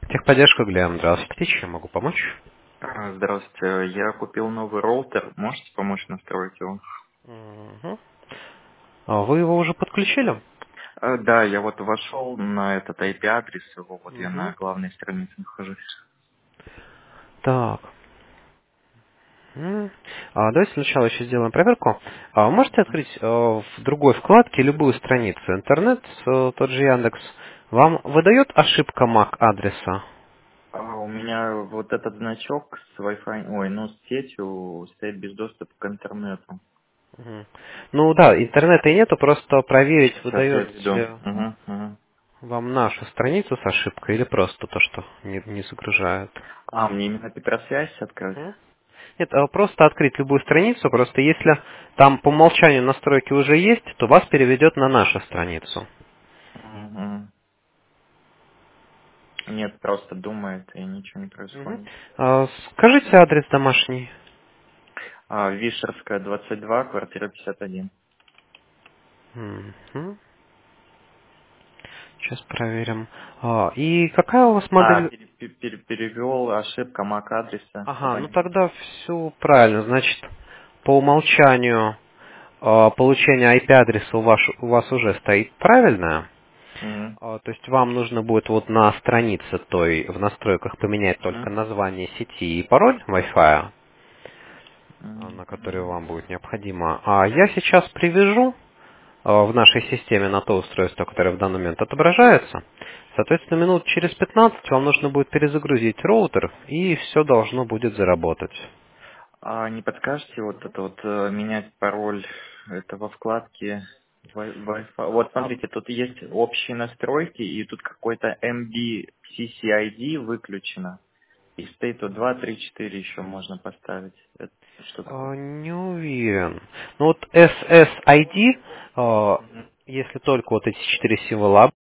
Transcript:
Техподдержка, Глеб, здравствуйте. Чем могу помочь? Здравствуйте. Я купил новый роутер. Можете помочь настроить его? Мгм. Вы его уже подключили? Да, я вот вошел на этот IP-адрес его, вот я на Мгм. главной странице нахожусь. Так. Давайте сначала еще сделаем проверку. Вы можете открыть в другой вкладке любую страницу? Интернет, тот же Яндекс. Вам выдает ошибка MAC адреса? У меня вот этот значок с Wi-Fi, с сетью стоит без доступа к интернету. Мгм. Ну да, интернета и нету, просто проверить, Сейчас я выдает введу. ли вам нашу страницу с ошибкой или просто то, что не загружает. Мне именно Петросвязь открыть? Нет, просто открыть любую страницу, просто если там по умолчанию настройки уже есть, то вас переведет на нашу страницу. Мгм. Нет, просто думает и ничего не Мгм. происходит. Скажите адрес домашний. Вишерская, 22, квартира 51. Мгм. Сейчас проверим. И какая у вас модель? Перевел ошибка MAC адреса. Ага, ну тогда все правильно. Значит, по умолчанию получение IP-адреса у вас уже стоит правильное. Мгм. То есть вам нужно будет вот на странице той в настройках поменять Мгм. только название сети и пароль Wi-Fi, на который Мгм. вам будет необходимо. А я сейчас привяжу в нашей системе на то устройство, которое в данный момент отображается. Соответственно, минут через 15 вам нужно будет перезагрузить роутер, и все должно будет заработать. Не подскажете вот это вот менять пароль это во вкладке Wi-Fi? Вот А, смотрите, тут есть общие настройки, и тут какой-то MB-CCID выключено. И стоит вот 2, 3, 4 еще можно поставить. Это что такое? Не уверен. Ну вот SSID, Мгм. если только вот эти 4 символа